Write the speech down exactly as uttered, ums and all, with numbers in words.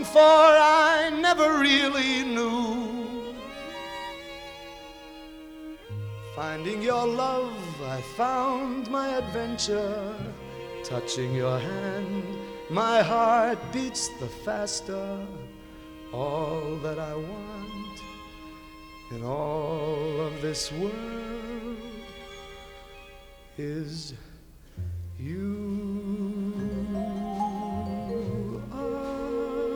longing for I never really knew. Finding your love, I found my adventure. Touching your hand, my heart beats the faster. All that I want in all of this world is you.